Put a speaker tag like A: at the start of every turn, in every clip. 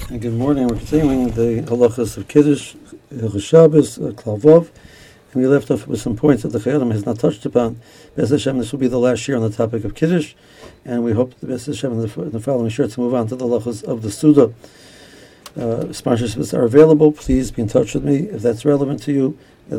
A: And good morning. We're continuing the halachas of Kiddush, Hilchos Shabbos, Klavov, and we left off with some points that the Chayyim has not touched upon. B'ez Hashem, this will be the last year on the topic of Kiddush, and we hope the B'ez Hashem in the following year to move on to the halachas of the Suda. Sponsorships are available. Please be in touch with me if that's relevant to you at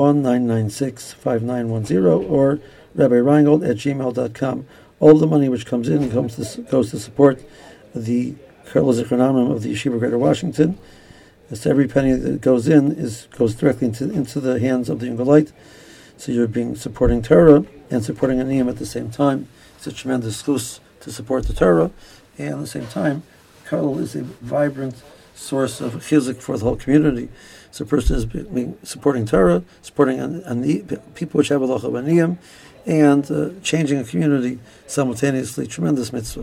A: 301-996-5910 or RabbiReingold@gmail.com. All the money which comes in goes to support the Karla Zichronamim of the Yeshiva Greater Washington. So every penny that goes in goes directly into the hands of the Yungalite. So you're supporting Torah and supporting Aniyim at the same time. It's a tremendous chus to support the Torah, and at the same time, Karla is a vibrant source of chizuk for the whole community. So a person is supporting Torah, supporting people which have a loch of Aniyim, and changing a community simultaneously. Tremendous mitzvah.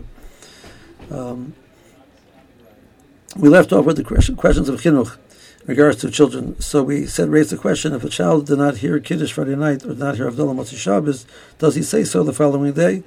A: We left off with the questions of chinuch in regards to children. So we raised the question: if a child did not hear Kiddush Friday night or did not hear Havdalah Motzei Shabbos, does he say so the following day?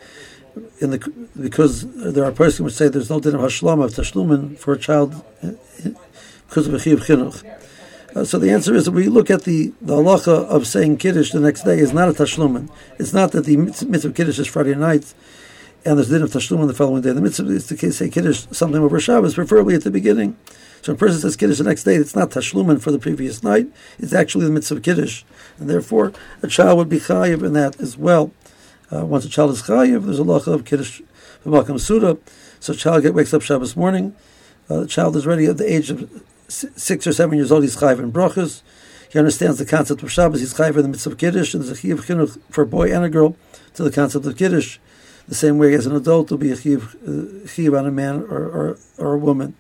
A: Because there are persons which say there's no din of hashlama of tashlumin for a child because of a chiyuv chinuch. So the answer is that we look at the halacha of saying Kiddush the next day is not a tashlumin. It's not that the mitzvah of Kiddush is Friday night and there's din of tashlumin the following day. The mitzvah is to say Kiddush something over Shabbos, preferably at the beginning. So when a person says Kiddush the next day, it's not tashlumin for the previous night. It's actually the mitzvah of Kiddush. And therefore, a child would be chayiv in that as well. Once a child is chayiv, there's a halacha of Kiddush b'makam suda. So a child wakes up Shabbos morning. The child is ready at the age of 6 or 7 years old. He's chayiv in brachas. He understands the concept of Shabbos. He's chayiv in the mitzvah of Kiddush. And there's a chiyuv chinuch for a boy and a girl to the concept of Kiddush. The same way as an adult will be a chiyuv on a man or a woman.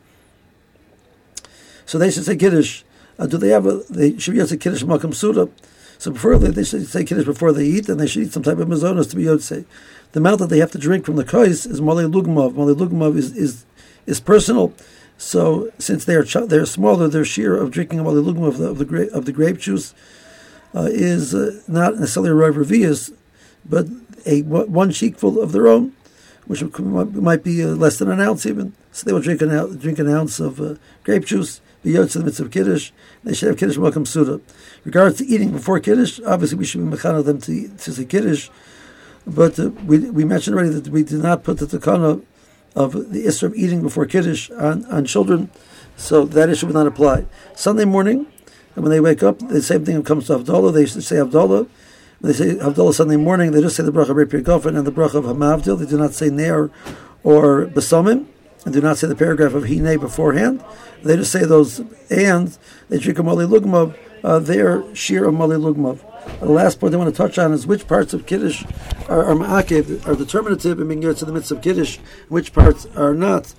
A: So they should say Kiddush. They should be able to say Kiddush b'makam suda. So preferably they should say Kiddush before they eat, and they should eat some type of mazonos to be yotzei. The amount that they have to drink from the kais is malei lugmav. Malei lugmav is personal. So since they're smaller, their share of drinking malei lugmav of the grape juice is not necessarily a rav revius, but one sheikful of their own, which might be less than an ounce even. So they will drink an ounce of grape juice. The yotz of the mitzvah of Kiddush, they should have Kiddush b'makam suda. Regards to eating before Kiddush, obviously we should be mechana them to say Kiddush, but we mentioned already that we did not put the takana of the issur of eating before Kiddush on children, so that issue would not apply. Sunday morning, and when they wake up, the same thing comes to Havdalah. They say Havdalah. When they say Havdalah Sunday morning, they just say the bracha of Rei Gofen and the bracha of Hamavdil. They do not say Ner or Besamim, and do not say the paragraph of Hinei beforehand. They just say those, and they drink a malei lugmav, their shear of malei lugmav. The last point I want to touch on is which parts of Kiddush are ma'akev, are determinative in being to the mitzvah of Kiddush, which parts are not.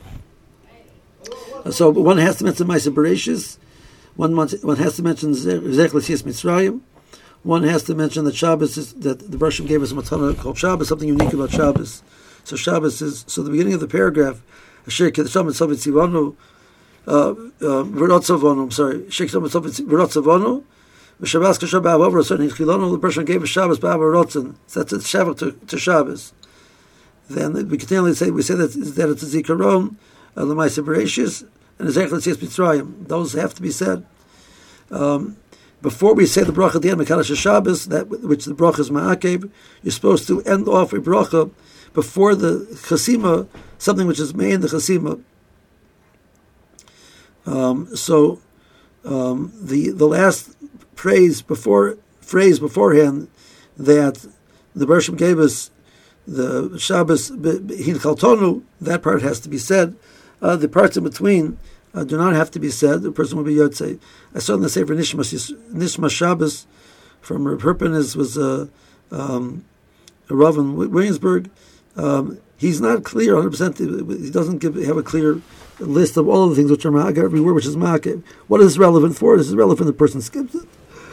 A: So one has to mention Ma'aseh Bereishis, one has to mention Zech L'Tzias Mitzrayim, one has to mention that Shabbos that the Roshim gave us a matana called Shabbos, something unique about Shabbos. So Shabbos is, so the beginning of the paragraph, Asher Kiddusham and Sovet Tzivanu, V'rotzavonu, I'm sorry, Shekhdom and Sovet V'rotzavonu, V'Shabbos Kashab Ba'avav Rotzon, Chilonu, the Roshim gave us Shabbos Ba'avav Rotzon. So that's a Shavach to Shabbos. Then we continually say that it's a Zikaron, L'Ma'aseh Bereishis, and a Zech L'Tzias Mitzrayim. Those have to be said. Before we say the bracha at the end, Mekadosh Shabbos, which the bracha is ma'akev, you're supposed to end off a bracha before the chasima, something which is made in the chasima. The last phrase beforehand that the Bershom gave us, the Shabbos hin chaltonu, that part has to be said. The parts in between do not have to be said. The person will be yotzei. I saw in the Sefer Nishma Shabbos from Reb Herpenes was a Rav in Williamsburg. He's not clear 100%. He doesn't have a clear list of all of the things which are ma'akev, every word which is ma'akev. What is relevant for? This is relevant. The person skips it.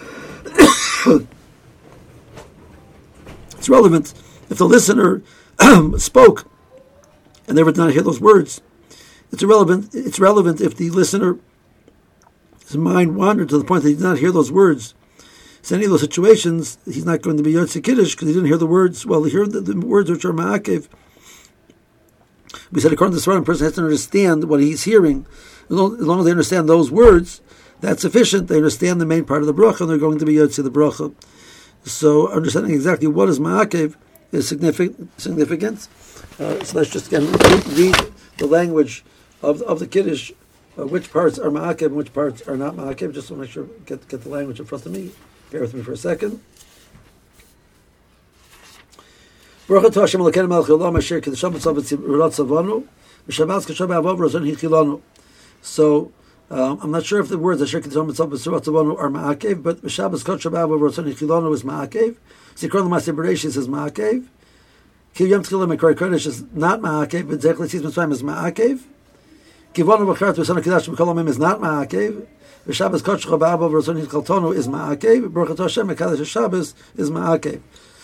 A: It's relevant if the listener spoke and they would not hear those words. It's relevant if the listener's mind wandered to the point that he did not hear those words. So any of those situations, he's not going to be Yotzei Kiddush because he didn't hear the words. Well, he heard the words which are ma'akev, We said according to the Svarim, a person has to understand what he's hearing. As long as they understand those words, that's sufficient. They understand the main part of the bracha, and they're going to be Yotzei the bracha. So understanding exactly what is ma'akev is significant. So let's just again read the language of the Kiddush, which parts are ma'akev and which parts are not ma'akev, just to make sure, get the language in front of me. Bear with me for a second. Baruch atah Hashem Elokeinu melech haolam asher kiddusham b'tzav v'tzivurot tzavanu v'shabbat k'shav b'avav razon hichilanu. So I'm not sure if the words asher kiddusham b'tzav v'tzivurot tzavanu are ma'akev, but Shabbos k'shav b'avav razon hichilanu is ma'akev. Zikron l'maseh bereshis is ma'akev. Ki yom tchilah mekar kodesh is not ma'akev, but zech l'tzis mitzrayim is ma'akev. Kivonu b'charat v'son ha'kedash b'kol hamim is not ma'akev. V'Shabbos k'shav b'avav razon hichiltonu is ma'akev. Baruch atah Hashem mekadosh Shabbos is ma'akev.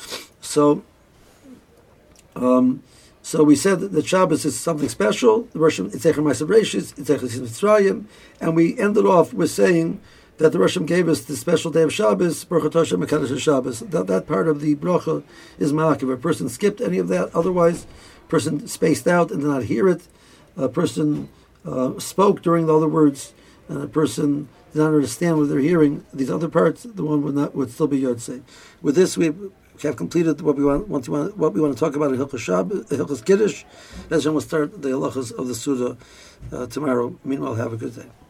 A: So we said that Shabbos is something special. The Rosh Hashanah Ma'aser Bereishis, Yitzchak Mitzrayim, and we ended off with saying that the Rosh Hashanah gave us the special day of Shabbos, Baruch atah Hashem mekadosh Shabbos. That part of the bracha is ma'akev. A person skipped any of that, otherwise, a person spaced out and did not hear it. A person spoke during the other words, and a person did not understand what they're hearing. These other parts, the one would still be Yotzei. With this, we have completed what we want to talk about in Hilchos Shabbos, Hilchos Kiddush. As we'll start the halachas of the Suda tomorrow. Meanwhile, have a good day.